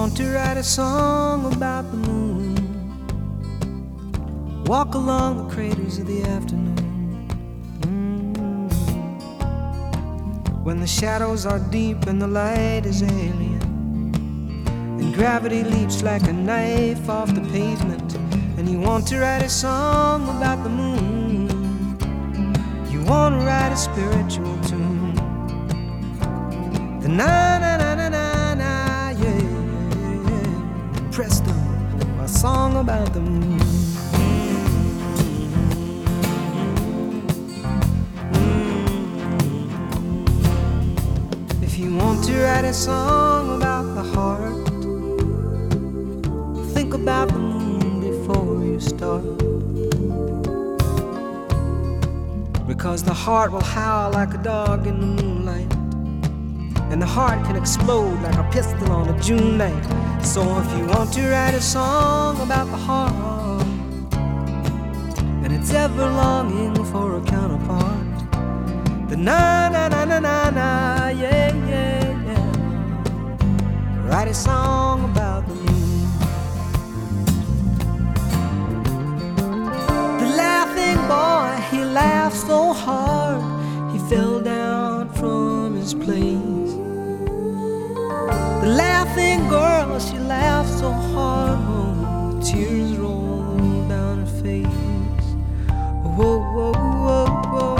want to write a song about the moon, walk along the craters of the afternoon, when the shadows are deep and the light is alien, and gravity leaps like a knife off the pavement. And you want to write a song about the moon, you want to write a spiritual tune, the na-na-na-na-na-na, yeah, yeah. Presto, a song about the moon. If you want to write a song about the heart, think about the moon before you start, because the heart will howl like a dog in the moonlight, and the heart can explode like a pistol on a June night. So if you want to write a song about the heart, and it's ever longing for a counterpart, the na-na-na-na-na-na, yeah, yeah, yeah, write a song about the moon. The laughing boy, he laughed so hard, he fell down from his place. The laughing girl, she laughed so hard, oh, tears rolled down her face. Whoa, whoa, whoa, whoa.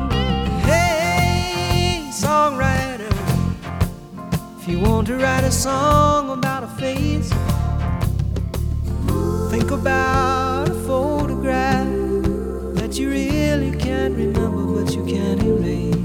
Hey, songwriter, if you want to write a song about a face, think about a photograph that you really can't remember but you can't erase.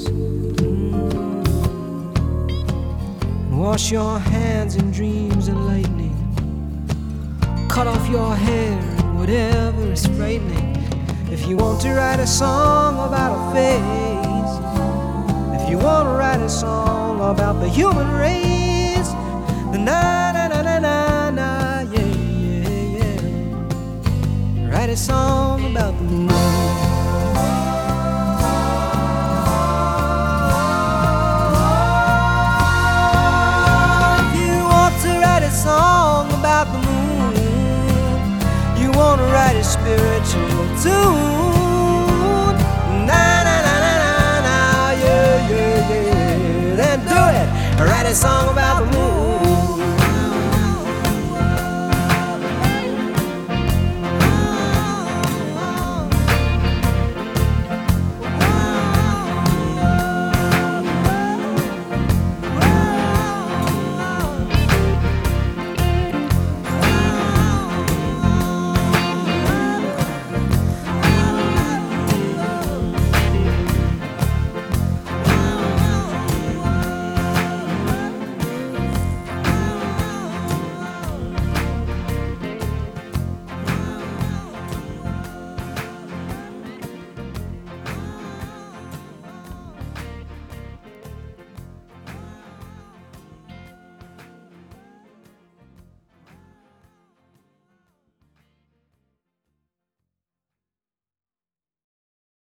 Wash your hands in dreams and lightning, cut off your hair and whatever is frightening. If you want to write a song about a face, if you want to write a song about the human race, the na-na-na-na-na-na, yeah, yeah, yeah, write a song about the moon. Song about the moon, you want to write a spiritual tune, na-na-na-na-na-na, yeah, yeah, yeah, then do it, write a song about the moon.